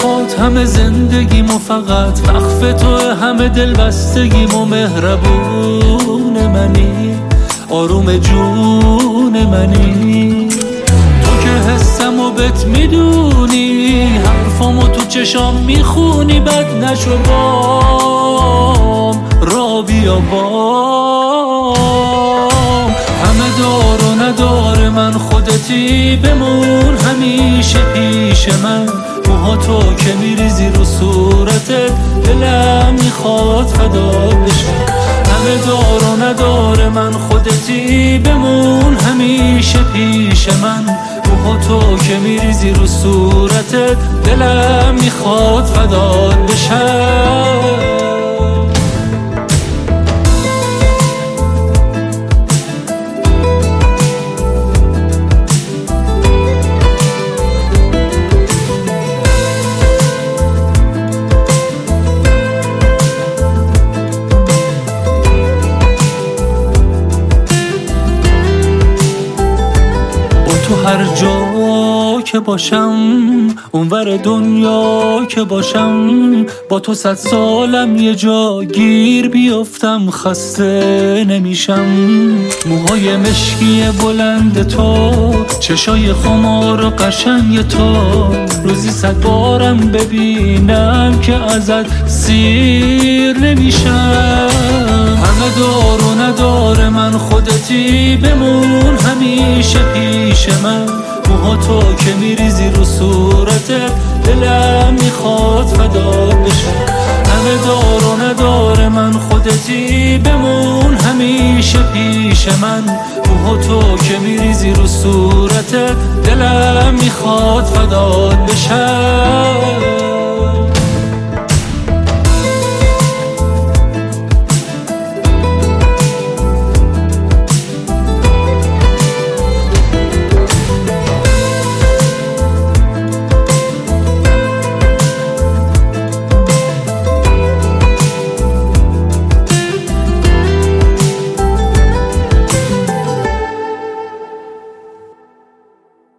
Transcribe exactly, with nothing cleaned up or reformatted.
وفات همه زندگیم و فقط وقف تو، همه دل بستگیم و مهربون منی، آروم جون منی. تو که حسم و بت میدونی، حرفامو تو چشام میخونی، بد نشو بام را بیا بام. همه دار و ندار من خودتی، بمون همیشه پیش من. موهاتو که میریزی رو صورتت، دلم میخواد فدا بشم. همه دار و ندار من خودتی، بمون همیشه پیش من. موهاتو که میریزی رو صورتت، دلم میخواد فدا بشم. تو هر جا که باشم، اونور دنیا که باشم، با تو صد سالم یه جا گیر بیفتم، خسته نمیشم. موهای مشکی بلند تو، چشای خمار و قشنگ تو، روزی صد بارم ببینم که ازت سیر نمیشم. همه دار و ندار من خودتی، بمون همیشه پیش من. موهاتو که میریزی رو صورتت، دلم میخواد فدا بشم. همه دار و ندار من خودتی، بمون همیشه پیش من. موهاتو که میریزی رو صورتت، دلم میخواد فدا بشم.